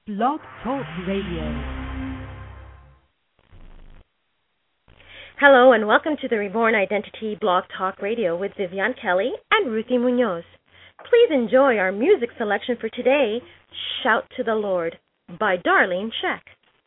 Blog Talk Radio. Hello and welcome to the Reborn Identity Blog Talk Radio with Vivian Kelly and Ruthie Munoz. Please enjoy our music selection for today, Shout to the Lord by Darlene Zschech.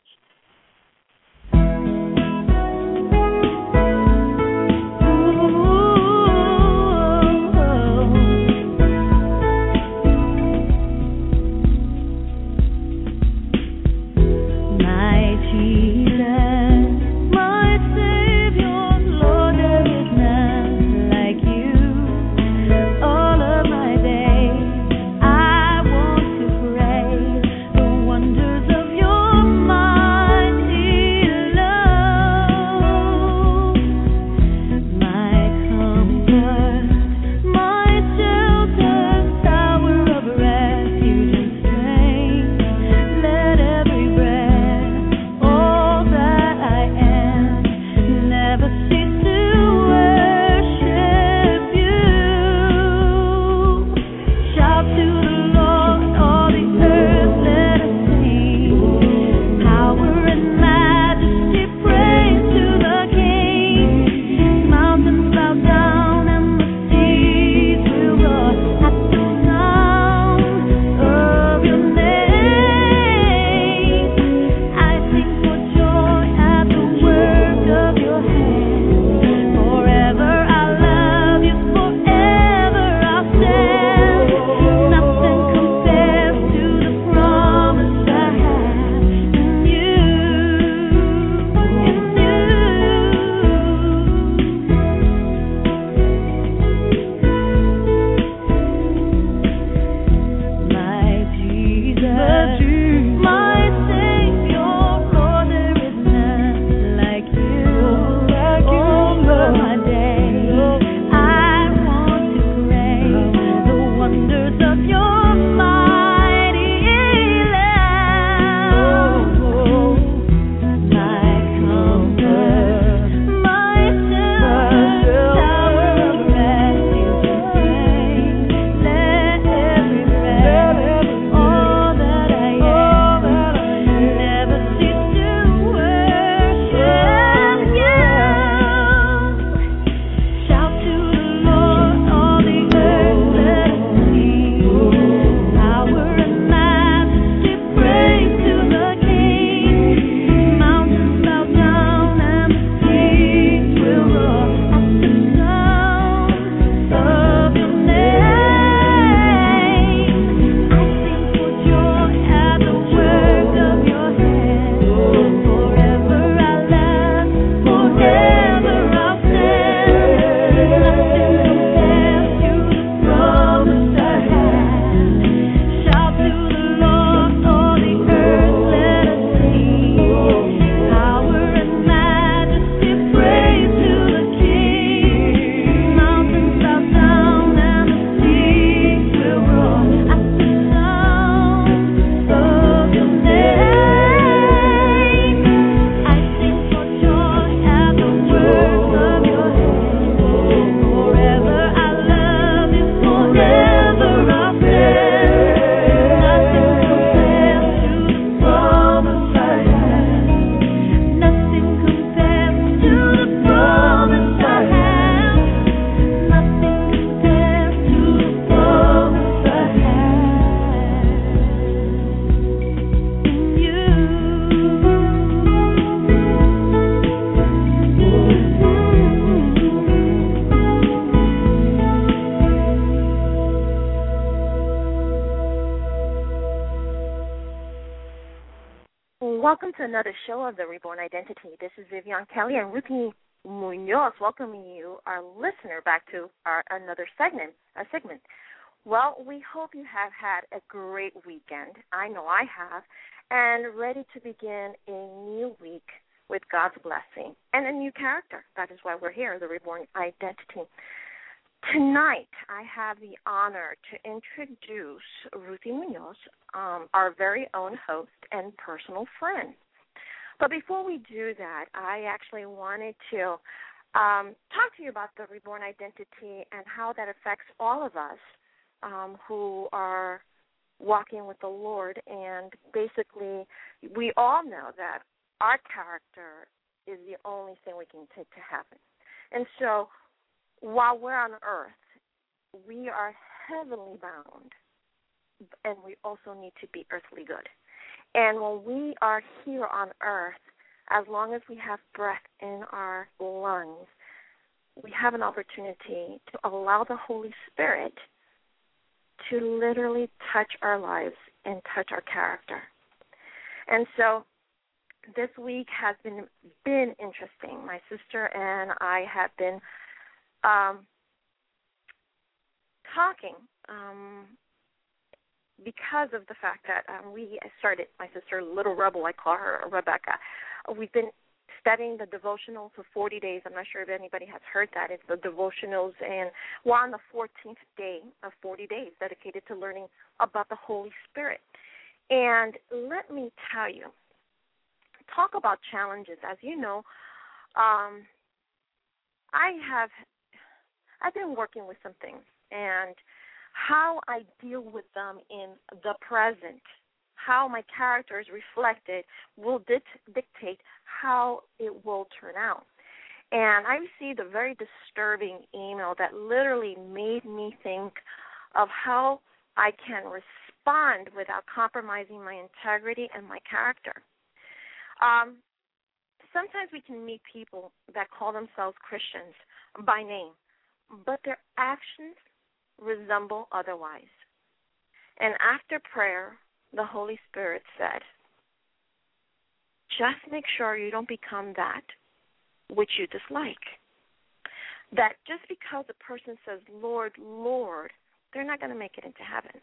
Welcome to another show of the Reborn Identity. This is Vivian Kelly and Ruthie Munoz welcoming you, our listener, back to another segment. Well, we hope you have had a great weekend. I know I have, and ready to begin a new week with God's blessing and a new character. That is why we're here, the Reborn Identity. Tonight, I have the honor to introduce Ruthie Munoz, our very own host and personal friend. But before we do that, I actually wanted to talk to you about the Reborn Identity and how that affects all of us who are walking with the Lord, and basically we all know that our character is the only thing we can take to heaven. And so while we're on earth, we are heavenly bound, and we also need to be earthly good. And when we are here on earth, as long as we have breath in our lungs, we have an opportunity to allow the Holy Spirit to literally touch our lives and touch our character. And so this week has been interesting. My sister and I have been talking because of the fact that we started, my sister, Little Rebel, I call her, Rebecca. We've been studying the devotionals for 40 days. I'm not sure if anybody has heard that. It's the devotionals, and we're on the 14th day of 40 days dedicated to learning about the Holy Spirit. And let me tell you, talk about challenges. As you know, I've been working with some things, and how I deal with them in the present, how my character is reflected, will dictate how it will turn out. And I received a very disturbing email that literally made me think of how I can respond without compromising my integrity and my character. Sometimes we can meet people that call themselves Christians by name, but their actions resemble otherwise. And after prayer, the Holy Spirit said, just make sure you don't become that which you dislike. That just because a person says, Lord, Lord, they're not going to make it into heaven.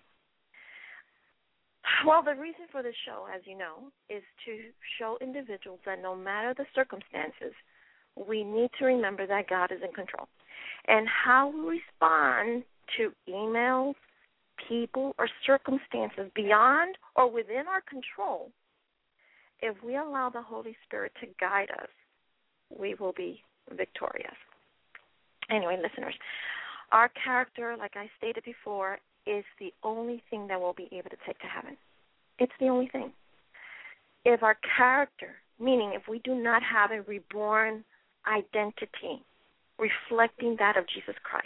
Well, the reason for this show, as you know, is to show individuals that no matter the circumstances, we need to remember that God is in control. And how we respond to emails, people, or circumstances beyond or within our control, if we allow the Holy Spirit to guide us, we will be victorious. Anyway, listeners, our character, like I stated before, is the only thing that we'll be able to take to heaven. It's the only thing. If our character, meaning if we do not have a reborn identity reflecting that of Jesus Christ,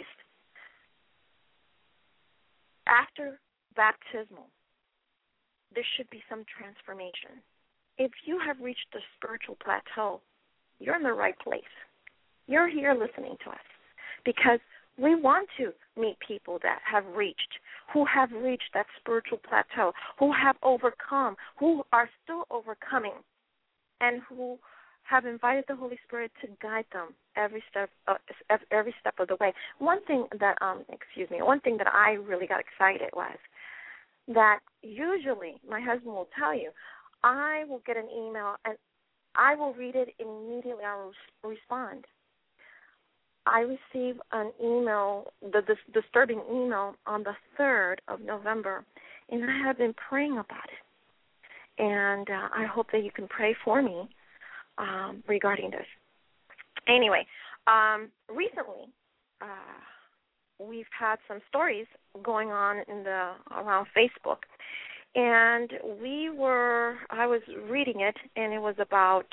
after baptismal, there should be some transformation. If you have reached the spiritual plateau, you're in the right place. You're here listening to us because we want to meet people that who have reached that spiritual plateau, who have overcome, who are still overcoming, and who have invited the Holy Spirit to guide them every step of the way. One thing that I really got excited was that usually my husband will tell you, I will get an email and I will read it and immediately I will respond. I received an email, this disturbing email on the 3rd of November, and I have been praying about it. And I hope that you can pray for me regarding this. Anyway, recently we've had some stories going on around Facebook, and I was reading it, and it was about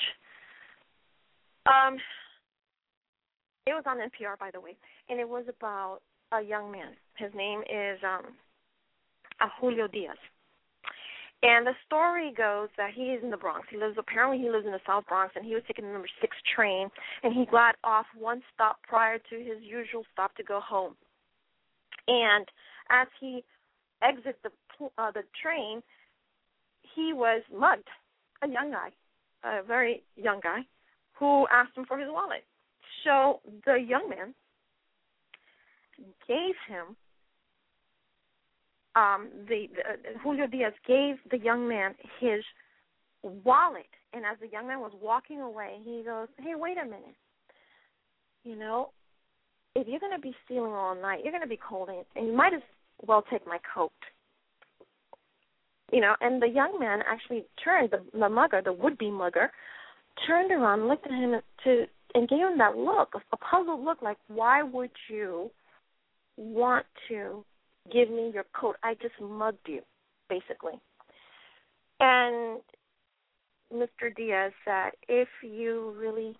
it was on NPR, by the way, and it was about a young man. His name is Julio Diaz. And the story goes that he is in the Bronx. Apparently he lives in the South Bronx, and he was taking the number 6 train, and he got off one stop prior to his usual stop to go home. And as he exits the train, he was mugged, a very young guy, who asked him for his wallet. So the young man gave him, Julio Diaz gave the young man his wallet. And as the young man was walking away, he goes, hey, wait a minute. You know, if you're going to be stealing all night, you're going to be cold, and you might as well take my coat. You know, and the young man actually turned, the mugger, the would-be mugger, turned around, looked at him and gave him that look, a puzzled look, like, why would you want to give me your coat? I just mugged you. basically. And Mr. Diaz said, you really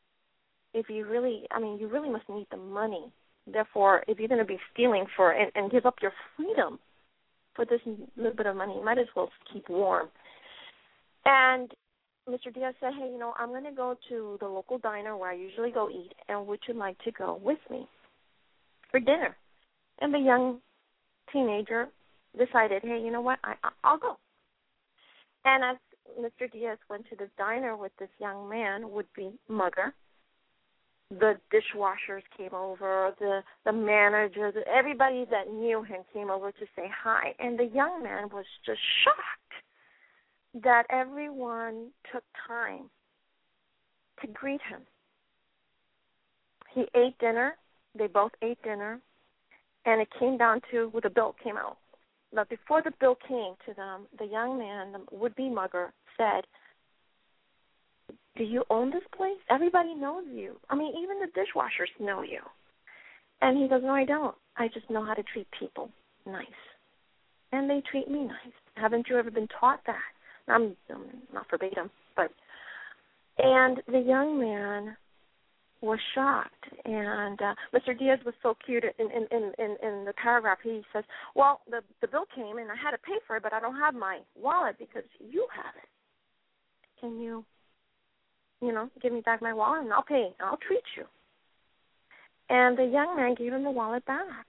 must need the money. Therefore, if you're going to be stealing for and give up your freedom for this little bit of money, you might as well keep warm. And Mr. Diaz said, hey, I'm going to go to the local diner where I usually go eat, and would you like to go with me for dinner? And the young teenager decided, hey, you know what, I'll go. And as Mr. Diaz went to this diner with this young man, would-be mugger, the dishwashers came over, the manager, everybody that knew him came over to say hi. And the young man was just shocked that everyone took time to greet him. He ate dinner. They both ate dinner. And it came down to, the bill came out. But before the bill came to them, the young man, the would-be mugger, said, do you own this place? Everybody knows you. I mean, even the dishwashers know you. And he goes, no, I don't. I just know how to treat people nice. And they treat me nice. Haven't you ever been taught that? I'm not verbatim, but. And the young man was shocked. And Mr. Diaz was so cute. In the paragraph, he says, well, the bill came, and I had to pay for it, but I don't have my wallet because you have it. Can you give me back my wallet, and I'll pay. I'll treat you. And the young man gave him the wallet back.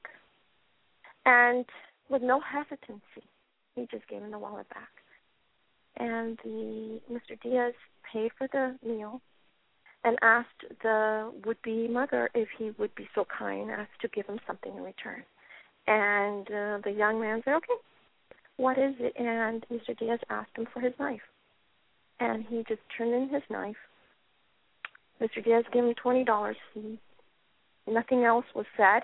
And with no hesitancy, he just gave him the wallet back. And Mr. Diaz paid for the meal and asked the would-be mugger if he would be so kind as to give him something in return. And the young man said, okay, what is it? And Mr. Diaz asked him for his knife. And he just turned in his knife. Mr. Diaz gave him $20. Nothing else was said.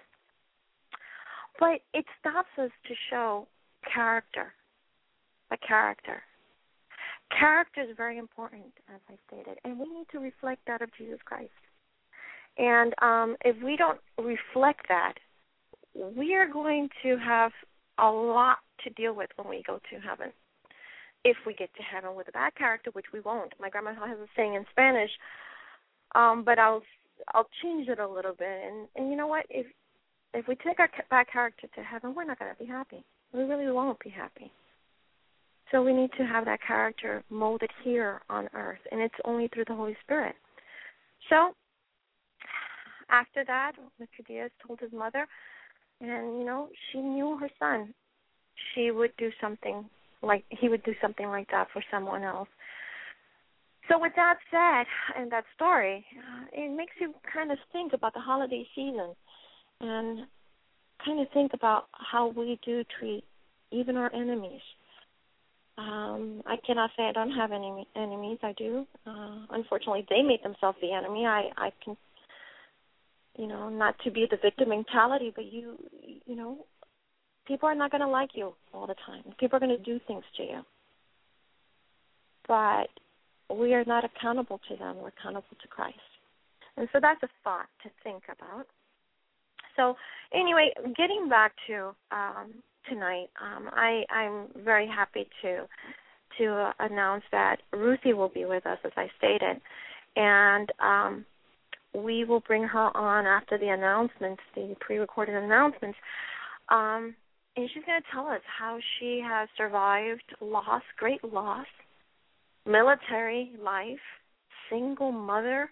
But it stops us to show character, a character. Character is very important, as I stated, and we need to reflect that of Jesus Christ. And if we don't reflect that, we are going to have a lot to deal with when we go to heaven. If we get to heaven with a bad character, which we won't. My grandma has a saying in Spanish, but I'll change it a little bit. And you know what? If we take our bad character to heaven, we're not going to be happy. We really won't be happy. So we need to have that character molded here on earth, and it's only through the Holy Spirit. So after that, Mr. Diaz told his mother, and, she knew her son. He would do something like that for someone else. So with that said, and that story, it makes you kind of think about the holiday season and kind of think about how we do treat even our enemies. I cannot say I don't have any enemies. I do. Unfortunately, they made themselves the enemy. I can, not to be the victim mentality, but people are not going to like you all the time. People are going to do things to you. But we are not accountable to them. We're accountable to Christ. And so that's a thought to think about. So anyway, getting back to tonight, I'm very happy to announce that Ruthie will be with us, as I stated, and we will bring her on after the announcements, the pre-recorded announcements, and she's going to tell us how she has survived loss, great loss, military life, single mother,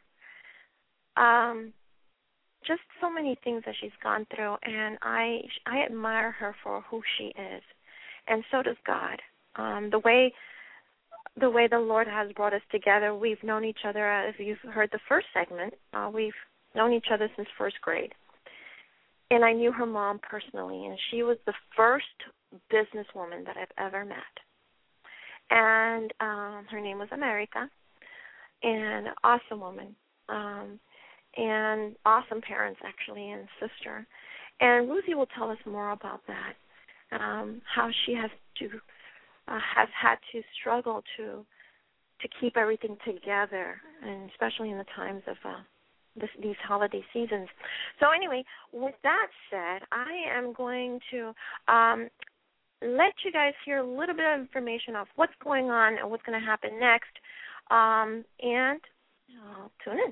just so many things that she's gone through, and I admire her for who she is, and so does God. The way the Lord has brought us together, we've known each other, as you've heard the first segment, we've known each other since first grade. And I knew her mom personally, and she was the first businesswoman that I've ever met. And her name was America, and awesome woman. And awesome parents, actually, and sister. And Ruthie will tell us more about that, how she has had to struggle to keep everything together, and especially in the times of these holiday seasons. So anyway, with that said, I am going to let you guys hear a little bit of information of what's going on and what's going to happen next. And tune in.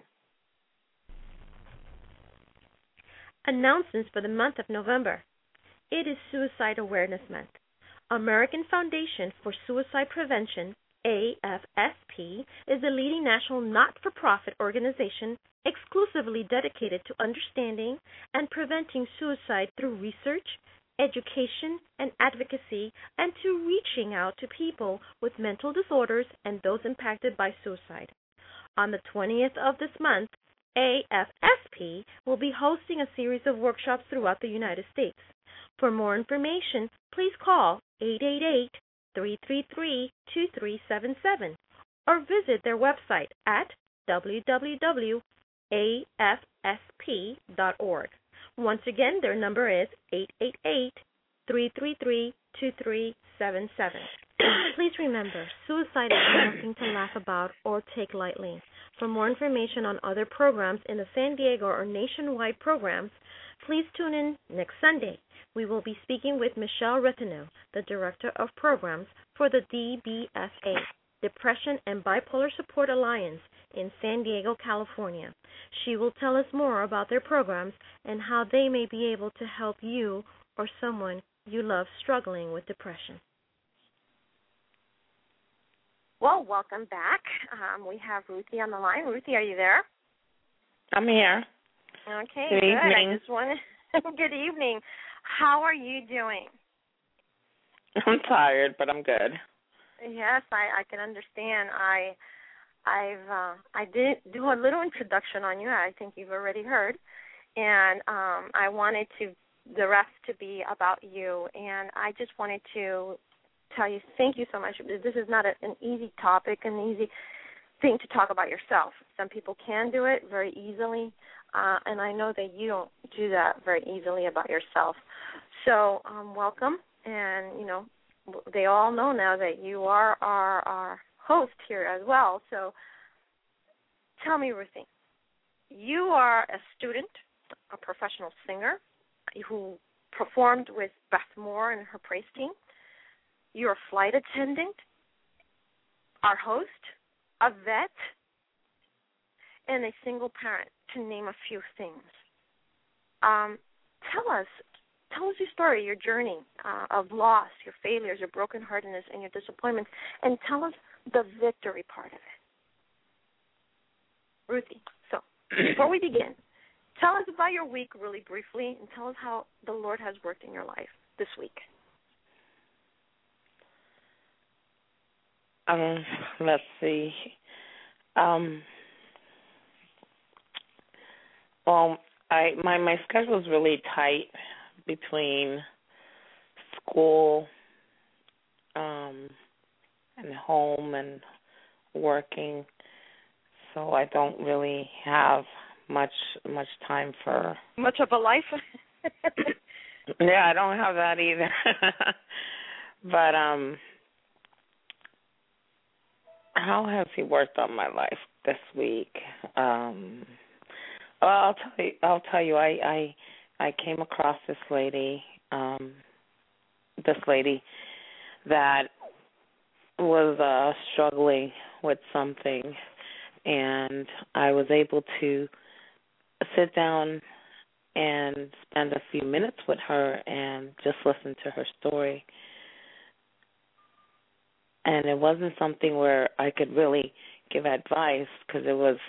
Announcements for the month of November. It is Suicide Awareness Month. American Foundation for Suicide Prevention, AFSP, is a leading national not-for-profit organization exclusively dedicated to understanding and preventing suicide through research, education, and advocacy, and to reaching out to people with mental disorders and those impacted by suicide. On the 20th of this month, AFSP will be hosting a series of workshops throughout the United States. For more information, please call 888-333-2377 or visit their website at www.afsp.org. Once again, their number is 888-333-2377. Please remember, suicide is nothing to laugh about or take lightly. For more information on other programs in the San Diego or nationwide programs, please tune in next Sunday. We will be speaking with Michelle Rethenau, the Director of Programs for the DBSA, Depression and Bipolar Support Alliance in San Diego, California. She will tell us more about their programs and how they may be able to help you or someone you love struggling with depression. Well, welcome back. We have Ruthie on the line. Ruthie, are you there? I'm here. Okay, good. Evening. I just want to good evening. How are you doing? I'm tired, but I'm good. Yes, I can understand. I did do a little introduction on you. I think you've already heard, and I wanted the rest to be about you. And I just wanted to tell you thank you so much. This is not an easy topic, an easy thing to talk about yourself. Some people can do it very easily, and I know that you don't do that very easily about yourself. So welcome, and, you know, they all know now that you are our host here as well. So tell me, Ruthie, you are a student, a professional singer who performed with Beth Moore and her praise team. You're a flight attendant, our host, a vet, and a single parent, to name a few things. Tell us your story, your journey of loss, your failures, your brokenheartedness, and your disappointments, and tell us the victory part of it. Ruthie, so before we begin, tell us about your week really briefly, and tell us how the Lord has worked in your life this week. Let's see. Well, my schedule is really tight between school and home and working, so I don't really have much time for much of a life. Yeah, I don't have that either. But how has He worked on my life this week? Well, I'll tell you. I came across this lady that was struggling with something, and I was able to sit down and spend a few minutes with her and just listen to her story. And it wasn't something where I could really give advice, because it was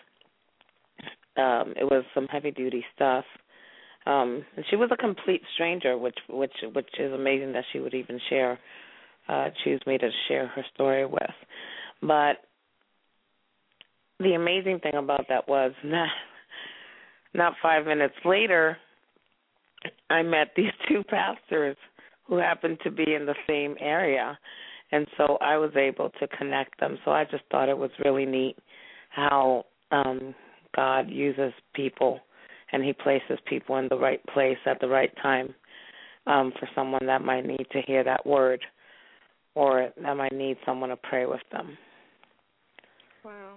some heavy duty stuff. And she was a complete stranger, which is amazing that she would even choose me to share her story with. But the amazing thing about that was not 5 minutes later, I met these two pastors who happened to be in the same area. And so I was able to connect them. So I just thought it was really neat how God uses people, and He places people in the right place at the right time for someone that might need to hear that word, or that might need someone to pray with them. Wow.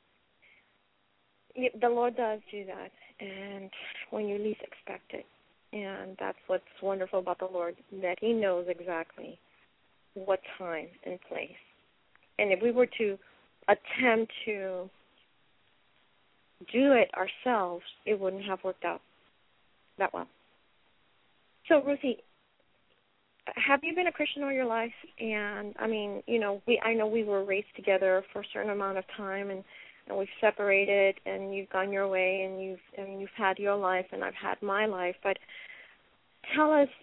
The Lord does do that, and when you least expect it. And that's what's wonderful about the Lord, that He knows exactly what time and place. And if we were to attempt to do it ourselves, it wouldn't have worked out that well. So, Ruthie, have you been a Christian all your life? And I mean, I know we were raised together for a certain amount of time, and we've separated, and you've gone your way, and you've had your life, and I've had my life. But tell us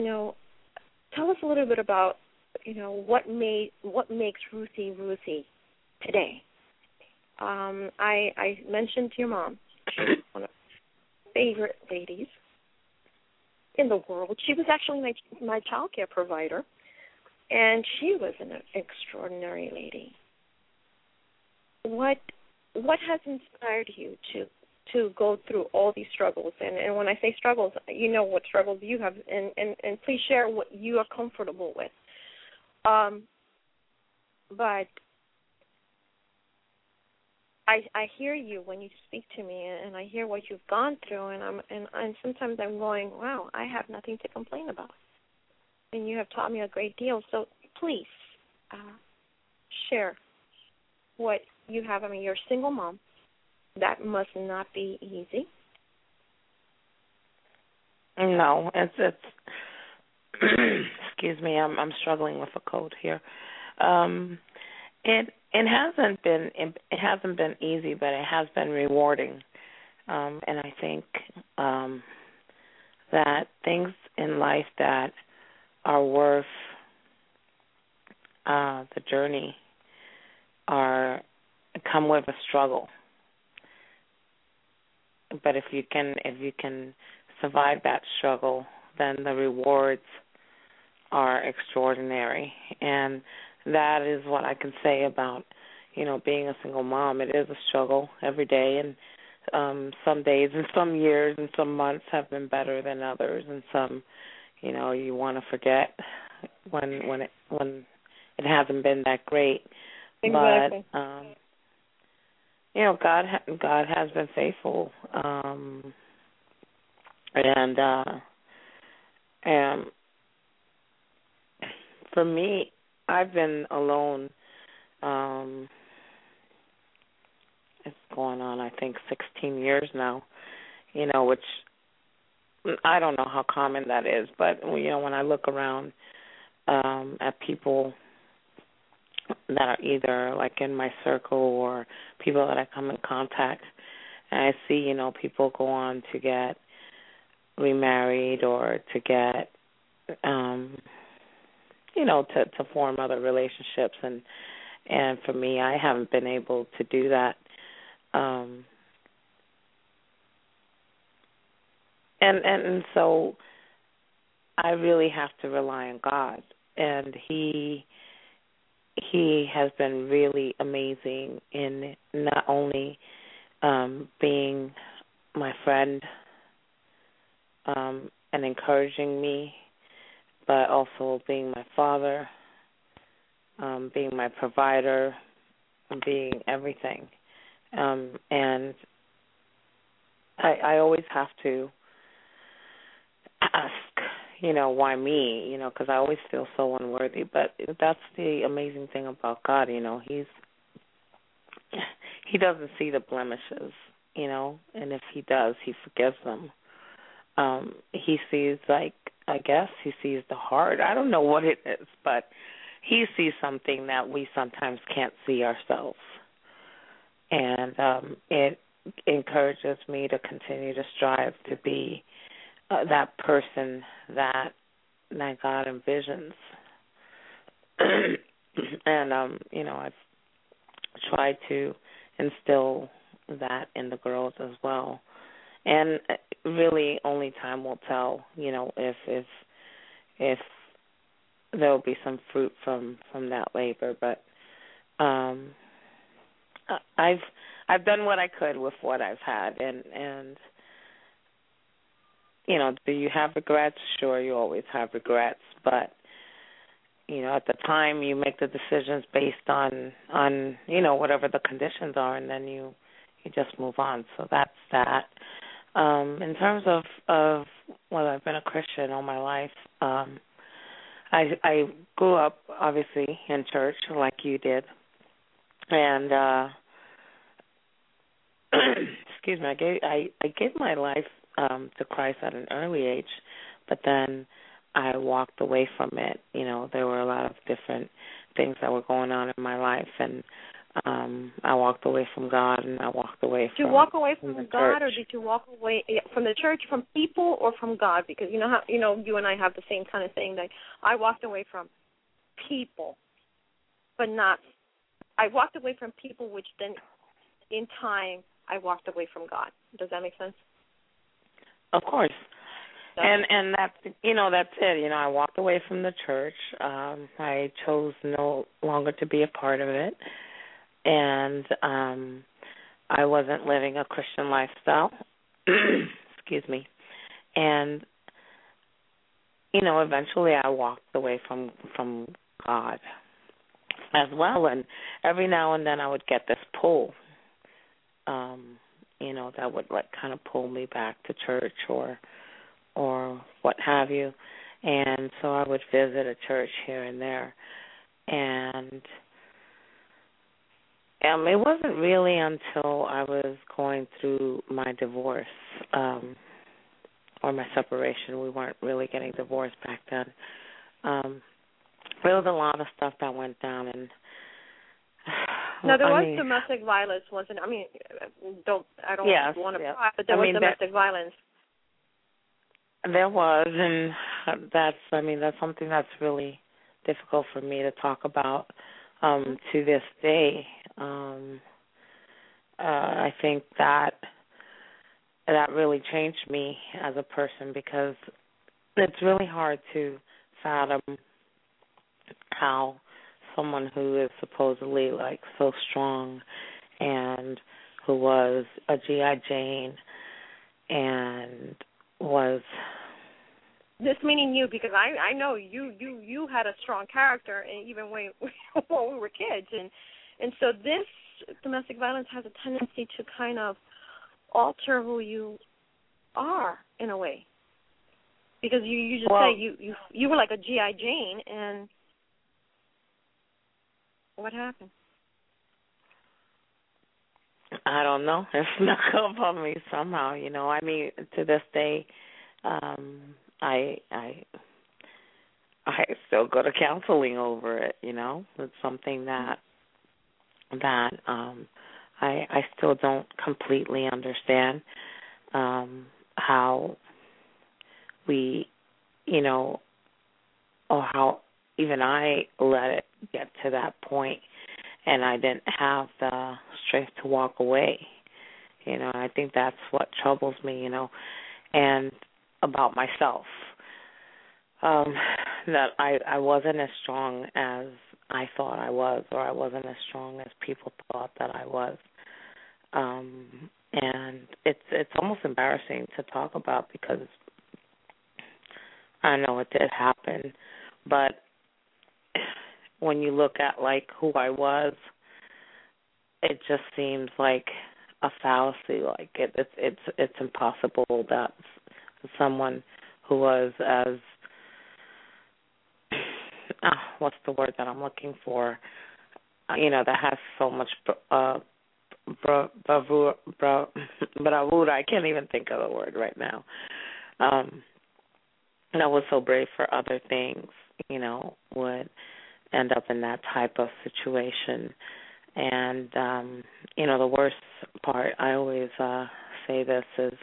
a little bit about, what makes Ruthie today. I mentioned to your mom, she's one of my favorite ladies in the world. She was actually my child care provider, and she was an extraordinary lady. What has inspired you to go through all these struggles? And when I say struggles, you know what struggles you have, and please share what you are comfortable with. But I hear you when you speak to me, and I hear what you've gone through, and sometimes I'm going, wow, I have nothing to complain about. And you have taught me a great deal. So please share what you have. I mean, you're a single mom. That must not be easy. No, it's excuse me, I'm struggling with a cold here. It hasn't been easy, but it has been rewarding. And I think that things in life that are worth the journey come with a struggle. But if you can survive that struggle, then the rewards are extraordinary. And that is what I can say about, being a single mom. It is a struggle every day, and some days and some years and some months have been better than others, and some, you want to forget when it hasn't been that great. Exactly. But God has been faithful, and for me, I've been alone. It's going on, I think, 16 years now. Which I don't know how common that is, but when I look around at people that are either like in my circle or people that I come in contact, and I see, people go on to get remarried or to get, to form other relationships, and for me, I haven't been able to do that. And so I really have to rely on God, and He has been really amazing in not only being my friend and encouraging me, but also being my father, being my provider, being everything. And I always have to ask, why me? Because I always feel so unworthy. But that's the amazing thing about God. He doesn't see the blemishes. And if He does, He forgives them. He sees, I guess He sees the heart. I don't know what it is, but He sees something that we sometimes can't see ourselves. And it encourages me to continue to strive to be that person that God envisions. And, I've tried to instill that in the girls as well. And really only time will tell, if there'll be some fruit from that labor. But I've done what I could with what I've had, and do you have regrets? Sure, you always have regrets, but at the time you make the decisions based on whatever the conditions are, and then you just move on. So that's that. In terms of well, I've been a Christian all my life. I grew up obviously in church like you did, and excuse me, I gave my life to Christ at an early age, but then I walked away from it. You know, there were a lot of different things that were going on in my life, and I walked away from God, and I walked away from. Did you walk away from the God, church. or did you walk away from the church, from people, or from God? Because you know how you and I have the same kind of thing. That I walked away from people, but not. I walked away from people, which then, in time, I walked away from God. Does that make sense? Of course. So. And that's that's it. I walked away from the church. I chose no longer to be a part of it, and I wasn't living a Christian lifestyle. Excuse me. And eventually I walked away from God as well. And every now and then I would get this pull, that would kind of pull me back to church or what have you. And so I would visit a church here and there. And it wasn't really until I was going through my divorce or my separation. We weren't really getting divorced back then. There was a lot of stuff that went down, and now there was domestic violence, wasn't? I mean, I don't want to cry, but there was domestic violence. There was, and that's something that's really difficult for me to talk about to this day. I think that really changed me as a person, because it's really hard to fathom how someone who is supposedly so strong and who was a G.I. Jane and was... This meaning you, because I know you had a strong character, and even when we were kids, and so this domestic violence has a tendency to kind of alter who you are in a way, because you just say you were like a G.I. Jane, and what happened? I don't know. It snuck up on me somehow. To this day, I still go to counseling over it. It's something that I still don't completely understand how we, or how even I let it get to that point, and I didn't have the strength to walk away. I think that's what troubles me, and about myself, that I wasn't as strong as I thought I was, or I wasn't as strong as people thought that I was. And it's almost embarrassing to talk about, because I know it did happen, but when you look at who I was, it just seems like a fallacy. It's impossible that someone who was as what's the word that I'm looking for? That has so much bravura. I can't even think of the word right now. That was so brave for other things, would end up in that type of situation. And, the worst part, I always say this, is,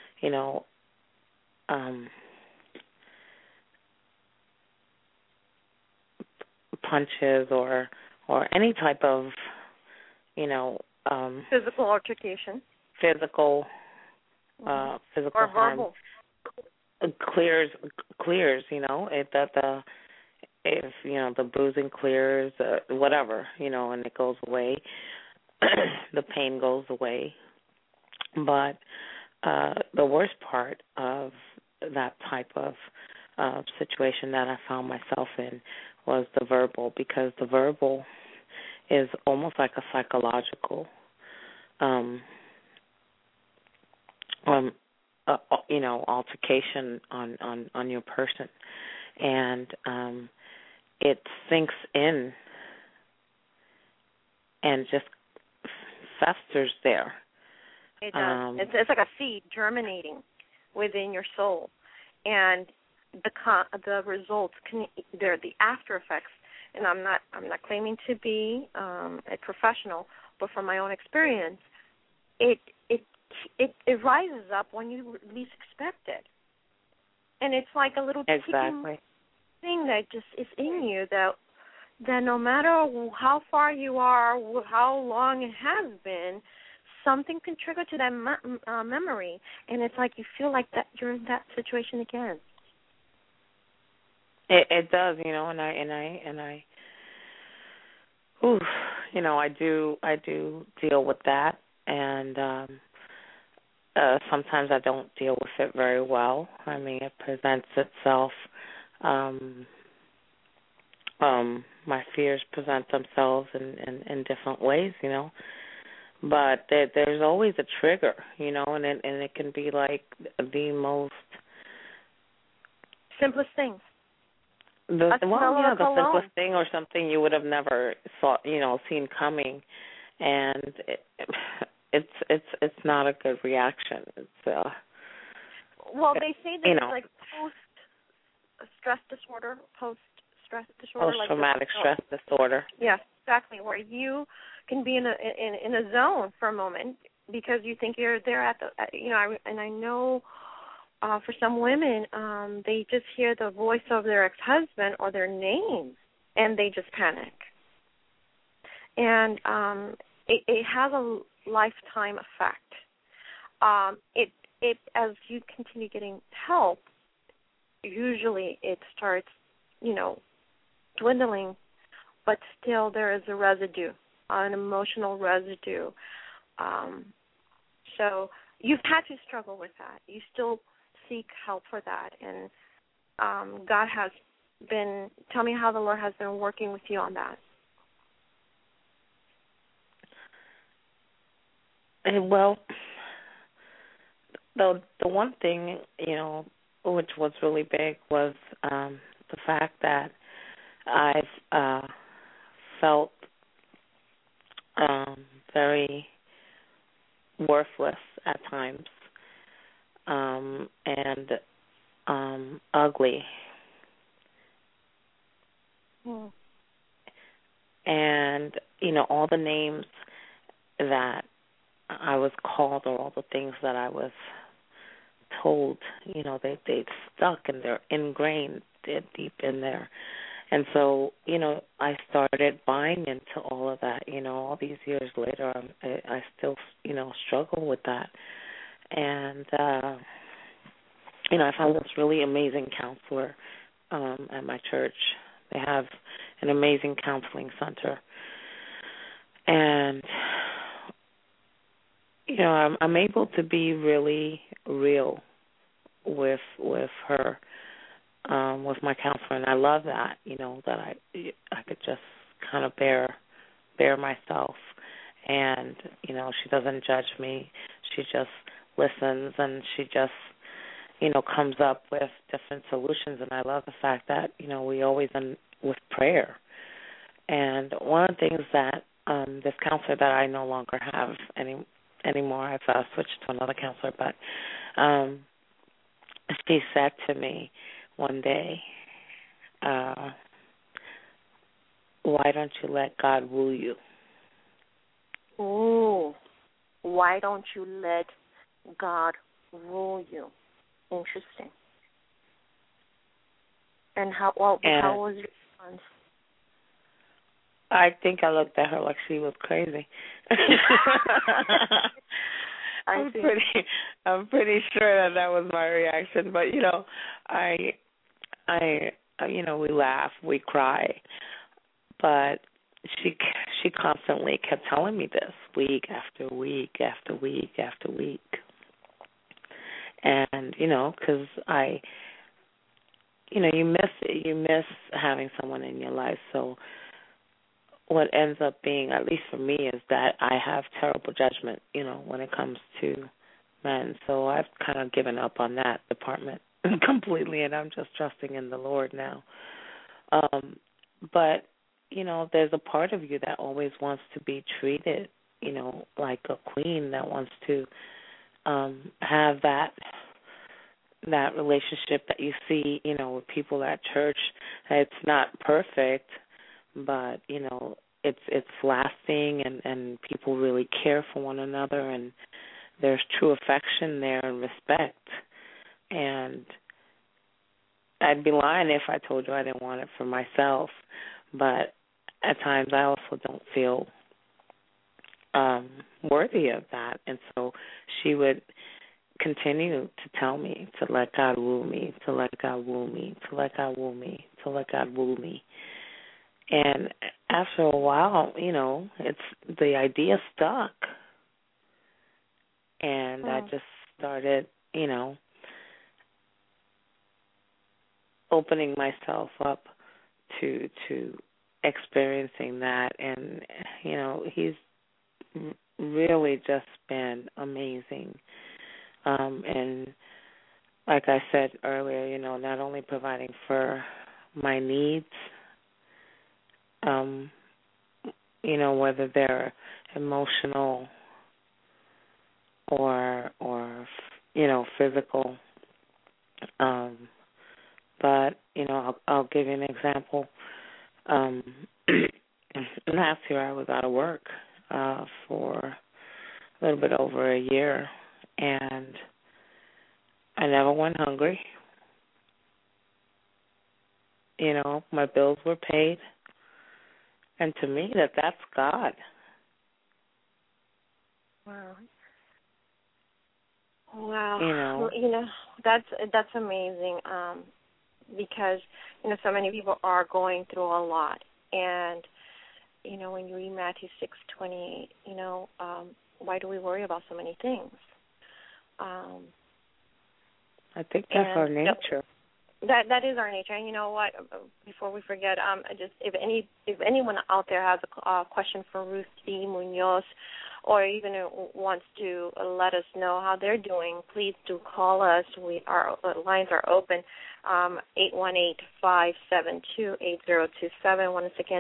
punches or any type of, physical altercation. Physical or harm. verbal. Clears, if the bruising clears, whatever, and it goes away, the pain goes away. But the worst part of that type of situation that I found myself in was the verbal, because the verbal is almost like a psychological altercation on your person, and it sinks in and just festers there. It does. It's like a seed germinating within your soul, and the results they're the after effects. And I'm not claiming to be a professional, but from my own experience, it rises up when you least expect it, and it's like a little ticking thing that just is in you that no matter how far you are, how long it has been, something can trigger to that memory, and it's like you feel like that you're in that situation again. It does, and I do deal with that, and sometimes I don't deal with it very well. I mean, it presents itself. My fears present themselves in different ways, But there's always a trigger, and it can be like the most simplest things. The simplest thing, or something you would have never thought, seen coming, and it's not a good reaction. It's well, they say that it's like post-stress disorder, post-traumatic stress disorder. Yes, exactly. Where you can be in a zone for a moment because you think you're there at the, and I know for some women, they just hear the voice of their ex-husband or their name, and they just panic. And it has a lifetime effect. It as you continue getting help, usually it starts, dwindling, but still there is a residue, an emotional residue. So you've had to struggle with that. You still seek help for that, and God has been. Tell me how the Lord has been working with you on that. Well, the one thing which was really big was the fact that I've felt very worthless at times. And ugly. Mm. And, all the names that I was called, or all the things that I was told, they stuck and they're ingrained deep in there. And so, I started buying into all of that, all these years later. I still, struggle with that. And, I found this really amazing counselor at my church. They have an amazing counseling center. And, I'm able to be really real with her, with my counselor. And I love that, that I could just kind of bear myself. And, she doesn't judge me. She just listens, and she just, comes up with different solutions. And I love the fact that, we always end with prayer. And one of the things that this counselor that I no longer have anymore, I've switched to another counselor, but she said to me one day, why don't you let God woo you? Ooh, why don't you let God rule you? Interesting. And how was your response? I think I looked at her like she was crazy. I'm pretty sure that was my reaction. But we laugh, we cry. But she constantly kept telling me this week after week after week after week. And, because you miss having someone in your life. So what ends up being, at least for me, is that I have terrible judgment, when it comes to men. So I've kind of given up on that department completely, and I'm just trusting in the Lord now. But, there's a part of you that always wants to be treated, like a queen, that wants to have that relationship that you see, with people at church. It's not perfect, but, it's lasting, and people really care for one another, and there's true affection there and respect. And I'd be lying if I told you I didn't want it for myself, but at times I also don't feel worthy of that. And so she would continue to tell me to let God woo me, to let God woo me, to let God woo me, to let God woo me. And after a while, it's the idea stuck. And I just started, opening myself up to experiencing that. And, he's really just been amazing. And like I said earlier, not only providing for my needs, whether they're emotional or physical. But, I'll give you an example. Last year I was out of work for a little bit over a year, and I never went hungry. My bills were paid. And to me, that's God. Wow. That's amazing. Because so many people are going through a lot, and when you read Matthew 6:28, why do we worry about so many things? I think that's our nature. That is our nature. And you know what? Before we forget, if anyone out there has a question for Ruth C. Munoz, or even wants to let us know how they're doing, please do call us. Our lines are open. 818-572-8027. Once again,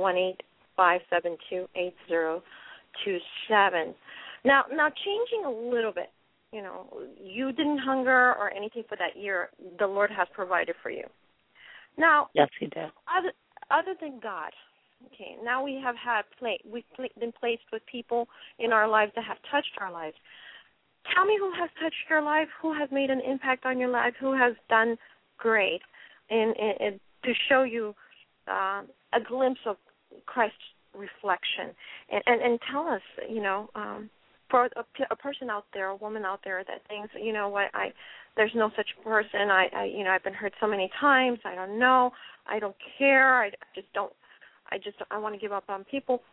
818-572-8027. Now, changing a little bit. You didn't hunger or anything for that year. The Lord has provided for you. Now, yes, He did. Other than God, okay. Now we've been placed with people in our lives that have touched our lives. Tell me who has touched your life, who has made an impact on your life, who has done great, and to show you a glimpse of Christ's reflection, and tell us, for a person out there, a woman out there that thinks, there's no such person. I've been hurt so many times. I don't know. I don't care. I want to give up on people.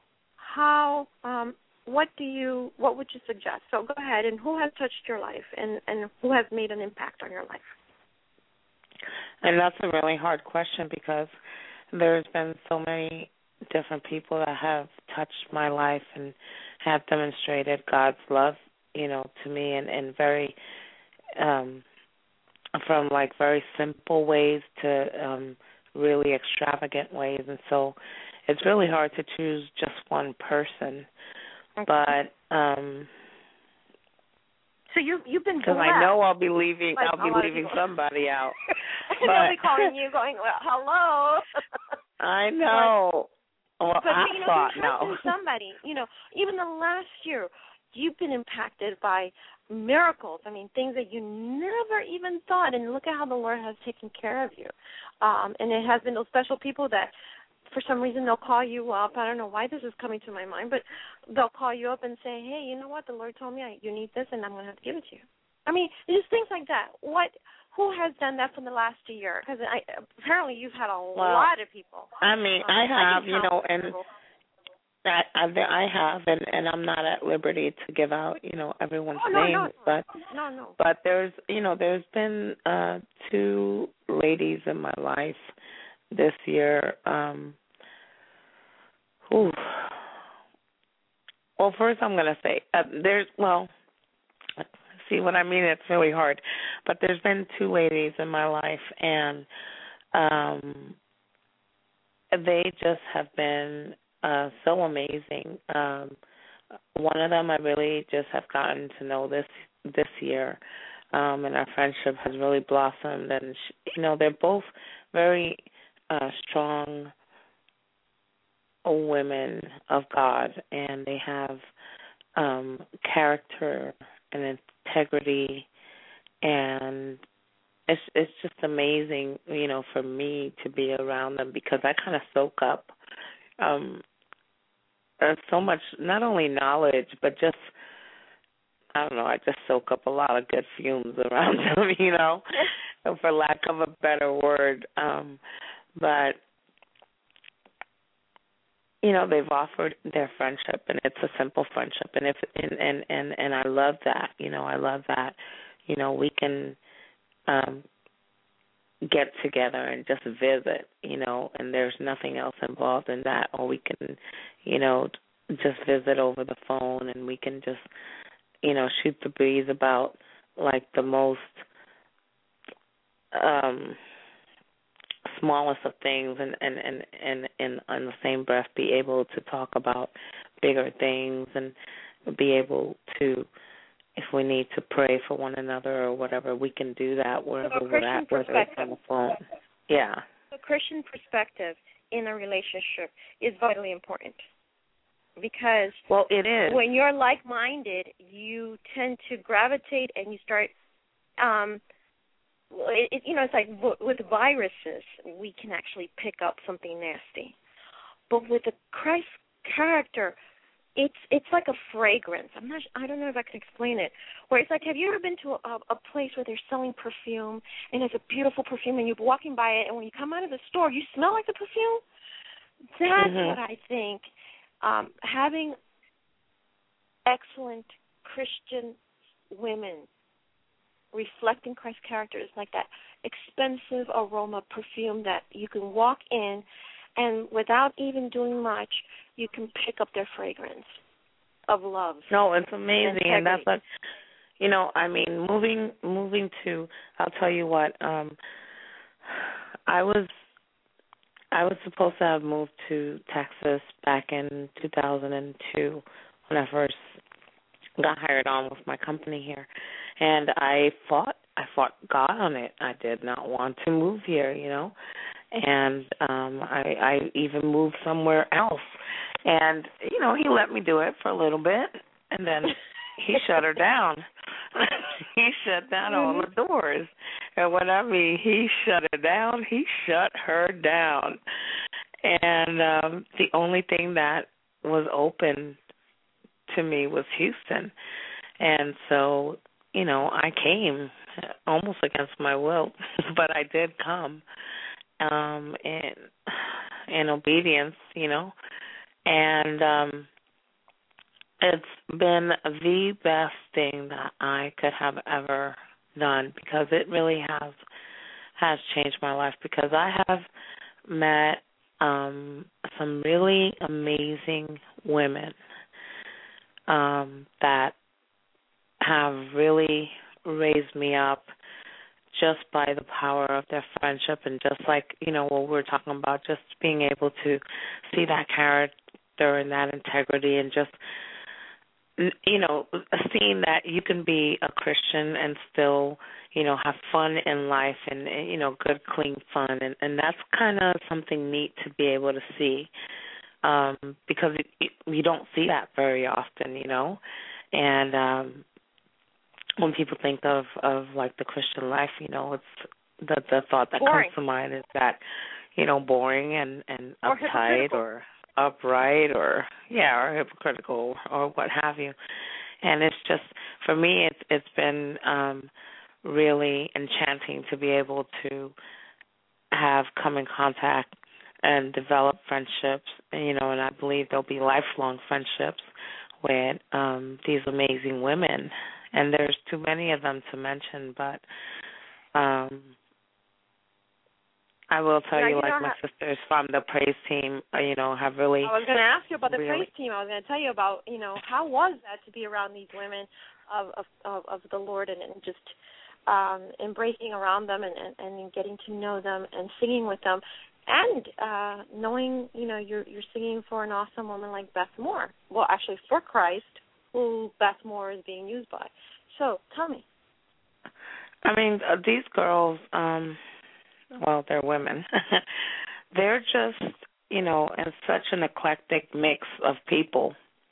What would you suggest? So go ahead. And who has touched your life, and who has made an impact on your life? And that's a really hard question, because there's been so many different people that have touched my life and have demonstrated God's love, to me in very, from like very simple ways to really extravagant ways. And so it's really hard to choose just one person. Okay. But so you've been blessed. Because I know I'll be leaving somebody out. They'll be calling you, going, "Well, hello." I know. Well, but I thought no. Somebody, even the last year, you've been impacted by miracles. I mean, things that you never even thought. And look at how the Lord has taken care of you. And it has been those special people that, for some reason, they'll call you up. I don't know why this is coming to my mind, but they'll call you up and say, "Hey, you know what? The Lord told me you need this, and I'm going to have to give it to you." I mean, just things like that. Who has done that for the last year? Because apparently you've had a lot of people. I mean, I have, and I have, and I'm not at liberty to give out, everyone's names, but there's, there's been 2 ladies in my life this year. Well, first I'm going to say see what I mean? It's really hard. But there's been two ladies in my life, and they just have been so amazing. One of them I really just have gotten to know this year, and our friendship has really blossomed. And they're both very strong women of God, and they have character and integrity, and it's just amazing, for me to be around them, because I kind of soak up so much, not only knowledge, but just, I don't know, I just soak up a lot of good fumes around them, for lack of a better word. But they've offered their friendship, and it's a simple friendship, and I love that. I love that. We can get together and just visit, and there's nothing else involved in that. Or we can, just visit over the phone, and we can just, shoot the breeze about like the most smallest of things, and on the same breath be able to talk about bigger things, and be able to, if we need to pray for one another or whatever, we can do that wherever we're at, whether it's on the phone. Yeah. The Christian perspective in a relationship is vitally important, because it is. When you're like-minded, you tend to gravitate, and you start it's like with viruses, we can actually pick up something nasty. But with the Christ character, it's like a fragrance. I don't know if I can explain it. Where it's like, have you ever been to a place where they're selling perfume, and it's a beautiful perfume, and you're walking by it, and when you come out of the store, you smell like the perfume? That's what I think. Having excellent Christian women reflecting Christ's character is like that expensive aroma perfume that you can walk in, and without even doing much, you can pick up their fragrance of love. No, it's amazing, and that's what, moving to, I'll tell you what, I was supposed to have moved to Texas back in 2002 when I first got hired on with my company here. And I fought God on it. I did not want to move here, and I even moved somewhere else. And, he let me do it for a little bit, and then he shut her down. He shut down all the doors. And when I mean he shut it down, he shut her down. And the only thing that was open to me was Houston. And so, I came almost against my will, but I did come in obedience, and it's been the best thing that I could have ever done, because it really has changed my life, because I have met some really amazing women that have really raised me up just by the power of their friendship, and just like, what we're talking about, just being able to see that character and that integrity, and just, seeing that you can be a Christian and still, have fun in life, and good, clean fun, and that's kind of something neat to be able to see, because you don't see that very often, and when people think of like the Christian life, it's the thought that boring. comes to mind is that, boring and uptight or upright or hypocritical or what have you. And it's just, for me, it's been really enchanting to be able to have come in contact and develop friendships, and I believe there'll be lifelong friendships with these amazing women. And there's too many of them to mention, but I will tell Now, you, like my sisters from the praise team, have really. I was going to ask you about the really, praise team. I was going to tell you about, how was that to be around these women of the Lord and just embracing around them and getting to know them and singing with them, and knowing, you're singing for an awesome woman like Beth Moore. Well, actually, for Christ, who Beth Moore is being used by. So, tell me. I mean, these girls. Well, they're women. They're just, in such an eclectic mix of people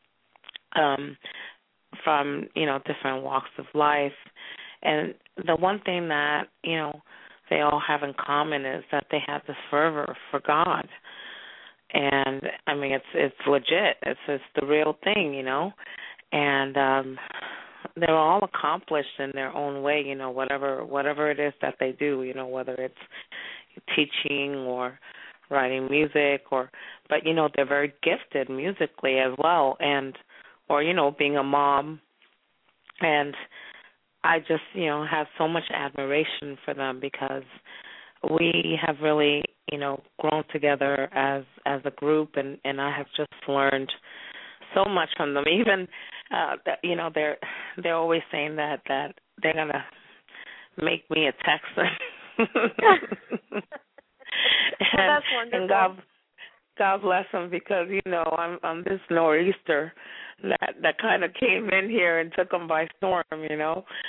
from, different walks of life. And the one thing that, they all have in common is that they have this fervor for God. And, I mean, it's legit. It's the real thing, And they're all accomplished in their own way, whatever it is that they do, whether it's teaching or writing music but they're very gifted musically as well, or being a mom, and I just have so much admiration for them because we have really grown together as a group, and I have just learned so much from them. Even they're always saying that they're gonna make me a Texan. Well, that's wonderful. And God bless them, because I'm this nor'easter that kind of came in here and took them by storm, and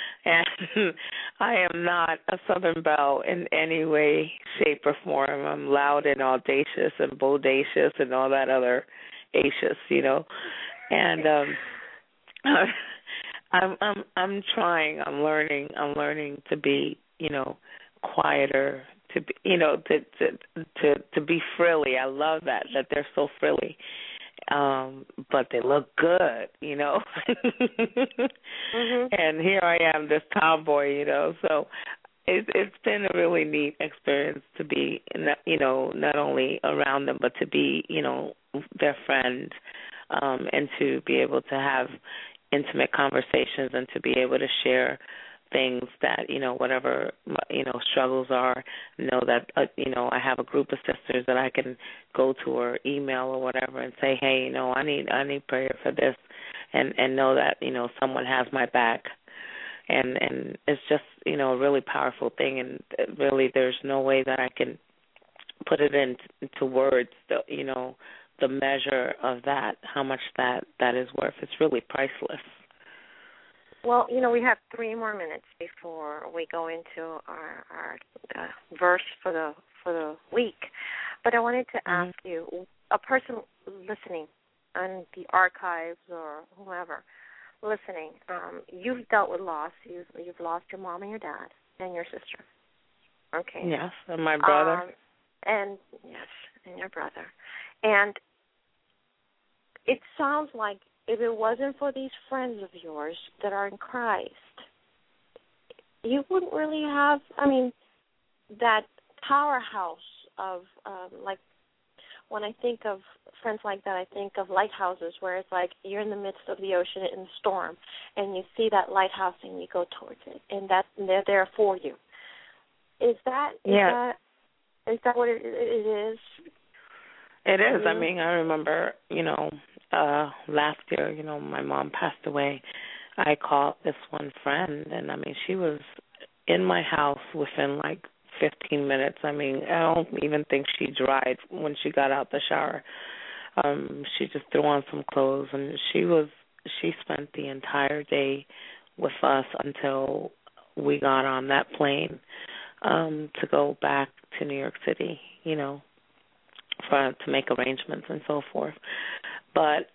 I am not a Southern belle in any way, shape, or form. I'm loud and audacious and bodacious and all that other acious, and I'm trying. I'm learning to be, quieter, to be, to be frilly. I love that they're so frilly. But they look good, Mm-hmm. And here I am, this tomboy, so it's been a really neat experience to be, not only around them, but to be, their friend, and to be able to have intimate conversations and to be able to share things that, whatever, struggles are, know that, I have a group of sisters that I can go to or email or whatever and say, hey, I need prayer for this, and know that, someone has my back. And it's just, a really powerful thing, and really there's no way that I can put it into words, the measure of that, how much that is worth. It's really priceless. Well, we have 3 more minutes before we go into our verse for the week. But I wanted to ask you, a person listening on the archives or whoever listening, you've dealt with loss. You've lost your mom and your dad and your sister. Okay. Yes, and my brother. And your brother. And it sounds like if it wasn't for these friends of yours that are in Christ, you wouldn't really have, that powerhouse of, like, when I think of friends like that, I think of lighthouses where it's like you're in the midst of the ocean in a storm, and you see that lighthouse and you go towards it, and they're there for you. Is that what it is? It is. I remember, last year, my mom passed away. I called this one friend, and she was in my house within like 15 minutes. I don't even think she dried when she got out the shower. She just threw on some clothes, and she spent the entire day with us until we got on that plane to go back to New York City, to make arrangements and so forth. But,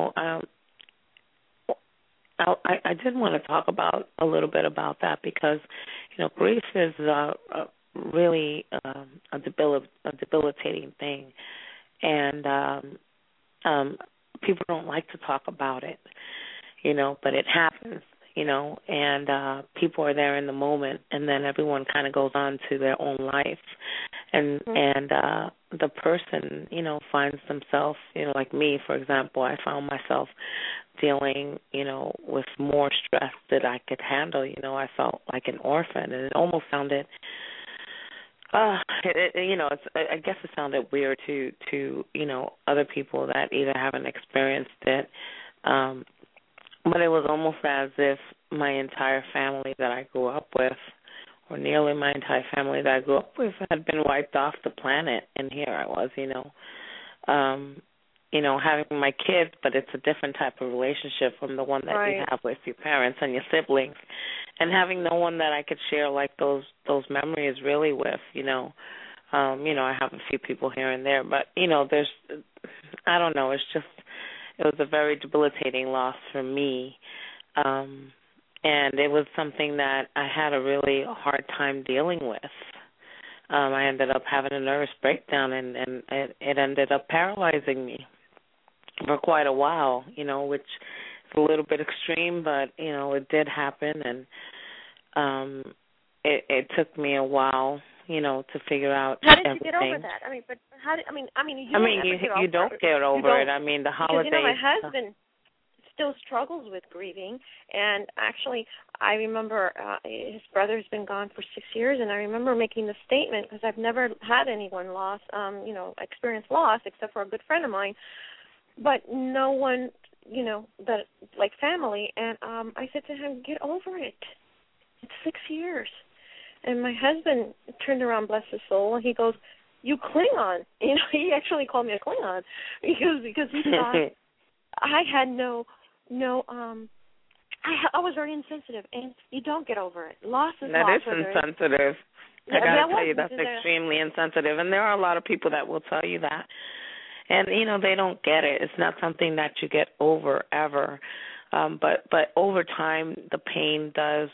I did want to talk about a little bit about that because, grief is really a debilitating thing, and people don't like to talk about it, but it happens, and people are there in the moment, and then everyone kind of goes on to their own life, and the person, finds themselves, like me, for example, I found myself dealing, with more stress that I could handle. I felt like an orphan, and it almost sounded I guess it sounded weird to other people that either haven't experienced it, but it was almost as if my entire family that I grew up with, or nearly my entire family that I grew up with, had been wiped off the planet, and here I was, having my kids, but it's a different type of relationship from the one that right. you have with your parents and your siblings, and having no one that I could share like those memories really with, I have a few people here and there, but there's, I don't know, it was a very debilitating loss for me, and it was something that I had a really hard time dealing with. I ended up having a nervous breakdown, and it ended up paralyzing me for quite a while, which is a little bit extreme, but, it did happen, and it took me a while, to figure out How did everything. you get over that? You don't get over it. The holidays. Because, my husband still struggles with grieving, and actually I remember his brother's been gone for 6 years, and I remember making the statement, because I've never had anyone experience loss except for a good friend of mine, but no one, that like family, and I said to him, get over it. It's 6 years. And my husband turned around, bless his soul, and he goes, you Klingon. He actually called me a Klingon because he thought I had I was very insensitive, and you don't get over it. Loss is loss. That is insensitive. I got to tell you, that's extremely insensitive, and there are a lot of people that will tell you that. And, they don't get it. It's not something that you get over ever. But over time, the pain does,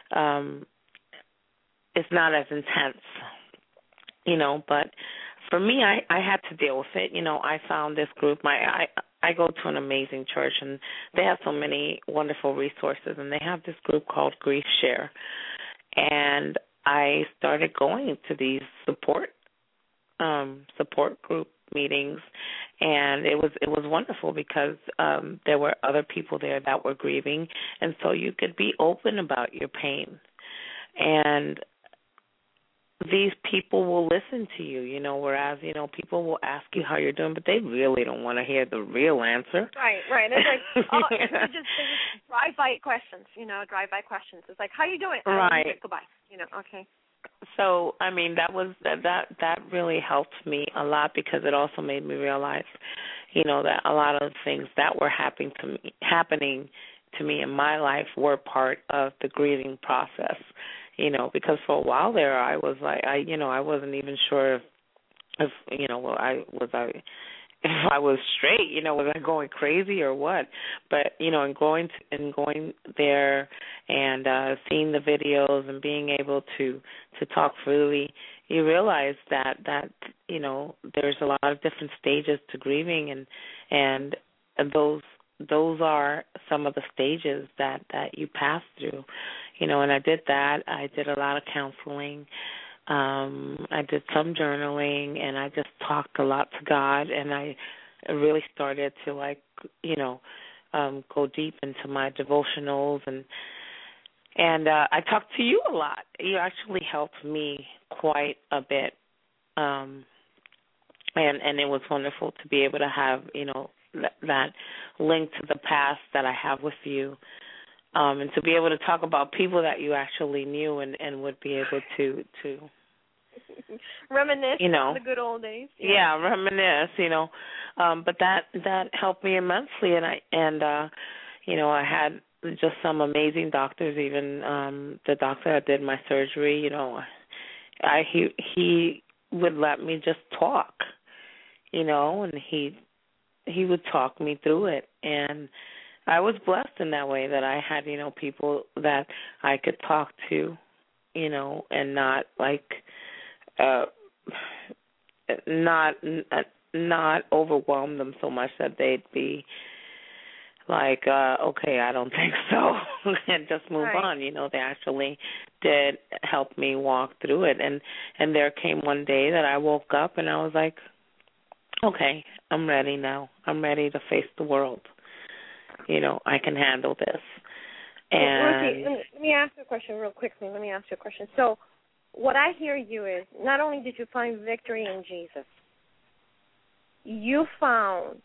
it's not as intense, but for me, I had to deal with it. I found this group. I go to an amazing church, and they have so many wonderful resources, and they have this group called Grief Share. And I started going to these support group meetings, and it was wonderful because there were other people there that were grieving, and so you could be open about your pain. And these people will listen to you, whereas, people will ask you how you're doing, but they really don't want to hear the real answer. Right. It's like, they're just drive-by questions, drive-by questions. It's like, how you doing? Right. Goodbye. Okay. So, that really helped me a lot, because it also made me realize, that a lot of things that were happening to me in my life were part of the grieving process. Because for a while there, I was like, I wasn't even sure if I was straight, was I going crazy or what? But and going there and seeing the videos and being able to talk freely, you realize that there's a lot of different stages to grieving, and those are some of the stages that you pass through. And I did that. I did a lot of counseling. I did some journaling, and I just talked a lot to God, and I really started to go deep into my devotionals, and I talked to you a lot. You actually helped me quite a bit, and it was wonderful to be able to have that link to the past that I have with you. And to be able to talk about people that you actually knew and would be able to reminisce on the good old days. Yeah, reminisce, but that helped me immensely, and I had just some amazing doctors, even the doctor that did my surgery, he would let me just talk, and he would talk me through it, and I was blessed in that way that I had, people that I could talk to, and not not overwhelm them so much that they'd be like, okay, I don't think so, and just move on. They actually did help me walk through it, and there came one day that I woke up and I was like, okay, I'm ready now. I'm ready to face the world. I can handle this. And Ruthie, let me ask you a question real quickly. So what I hear you is not only did you find victory in Jesus, you found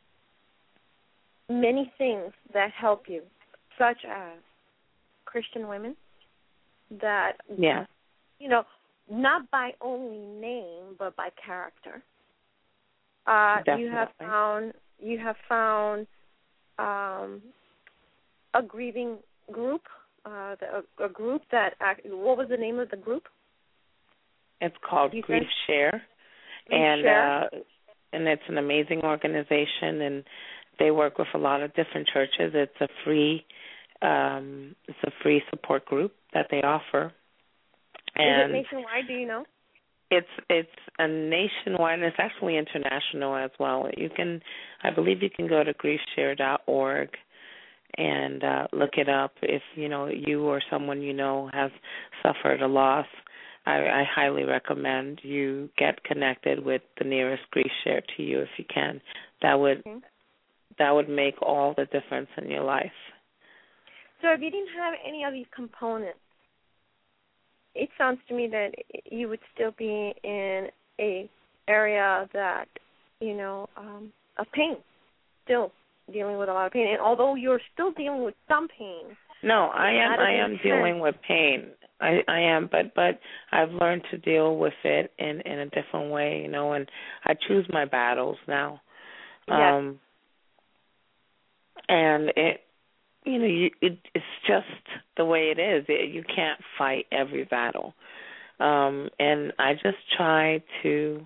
many things that help you, such as Christian women that, not by only name but by character. Definitely. You have found a grieving group, a group that. What was the name of the group? It's called Grief Share, and it's an amazing organization, and they work with a lot of different churches. It's a free support group that they offer. And is it nationwide? Do you know? It's a nationwide, and it's actually international as well. I believe you can go to griefshare.org and look it up. If you or someone you know has suffered a loss, I highly recommend you get connected with the nearest grief share to you if you can. That would make all the difference in your life. So if you didn't have any of these components, it sounds to me that you would still be in a area that, of pain, still dealing with a lot of pain. And although you're still dealing with some pain. No, I am dealing with pain. I am, but I've learned to deal with it in a different way, and I choose my battles now. Yes. And it's just the way it is. You can't fight every battle. And I just try to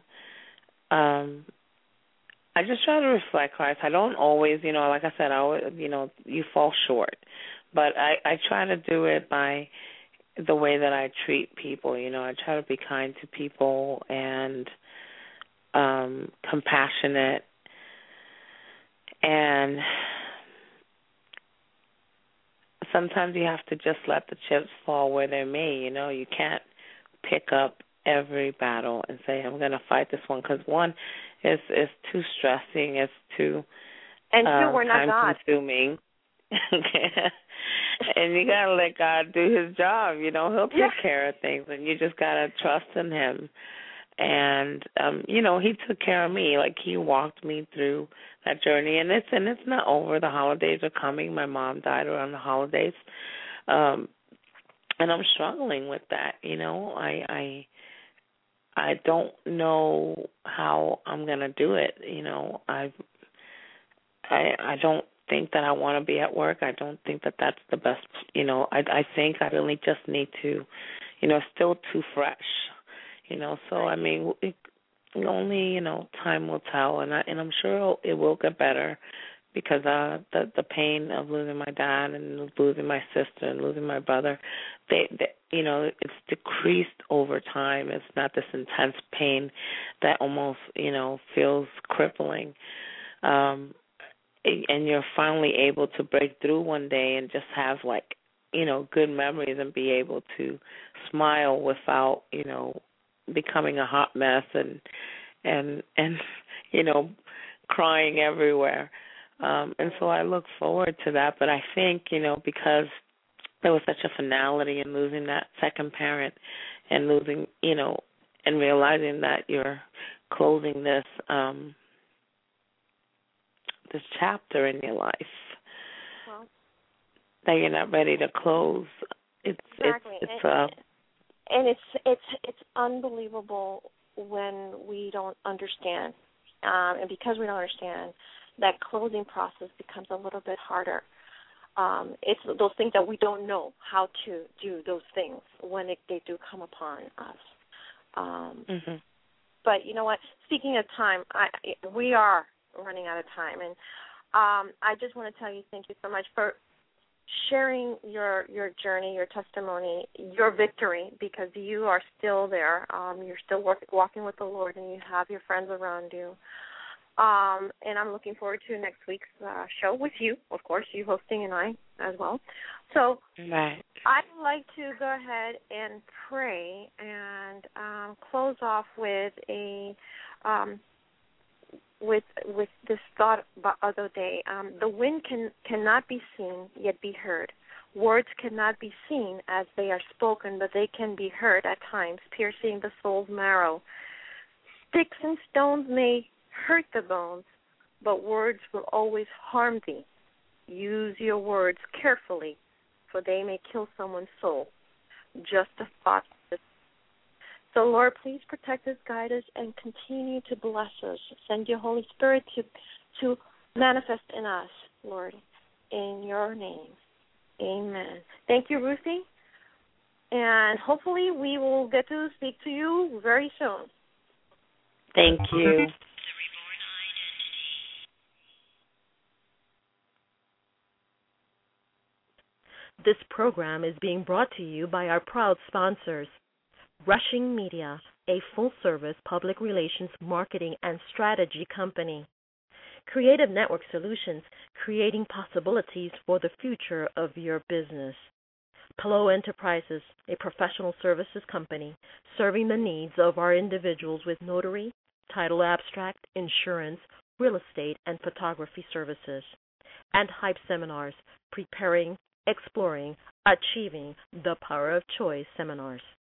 reflect Christ. I don't always, like I said, you fall short. But I try to do it by the way that I treat people. I try to be kind to people and compassionate, and sometimes you have to just let the chips fall where they may. You can't pick up every battle and say, I'm going to fight this one, because one is too stressing, it's too time-consuming. And you got to let God do his job. He'll take care of things, and you just got to trust in him. And, he took care of me. Like, he walked me through that journey. And it's not over. The holidays are coming. My mom died around the holidays. And I'm struggling with that, I don't know how I'm going to do it. I don't think that I want to be at work. I don't think that that's the best. I think I really just need to, still too fresh. So I mean, only time will tell, and I'm sure it will get better, because the pain of losing my dad and losing my sister and losing my brother, it's decreased over time. It's not this intense pain that almost feels crippling. And you're finally able to break through one day and just have good memories and be able to smile without becoming a hot mess and crying everywhere. And so I look forward to that. But I think, because there was such a finality in losing that second parent and losing, and realizing that you're closing this chapter in your life that you're not ready to close. Exactly. It's unbelievable when we don't understand, and because we don't understand, that closing process becomes a little bit harder. It's those things that we don't know how to do those things when they do come upon us. But you know what? Speaking of time, we are running out of time, and I just want to tell you thank you so much for sharing your journey, your testimony, your victory, because you are still there. You're still walking with the Lord, and you have your friends around you. And I'm looking forward to next week's show with you, of course, you hosting and I as well. So I'd like to go ahead and pray and close off with with this thought of the day. The wind cannot be seen, yet be heard. Words cannot be seen as they are spoken, but they can be heard at times, piercing the soul's marrow. Sticks and stones may hurt the bones, but words will always harm thee. Use your words carefully, for they may kill someone's soul. Just a thought. So, Lord, please protect us, guide us, and continue to bless us. Send your Holy Spirit to manifest in us, Lord, in your name. Amen. Thank you, Ruthie. And hopefully we will get to speak to you very soon. Thank you. This program is being brought to you by our proud sponsors. Rushing Media, a full-service public relations marketing and strategy company. Creative Network Solutions, creating possibilities for the future of your business. Palo Enterprises, a professional services company, serving the needs of our individuals with notary, title abstract, insurance, real estate, and photography services. And Hype Seminars, preparing, exploring, achieving the power of choice seminars.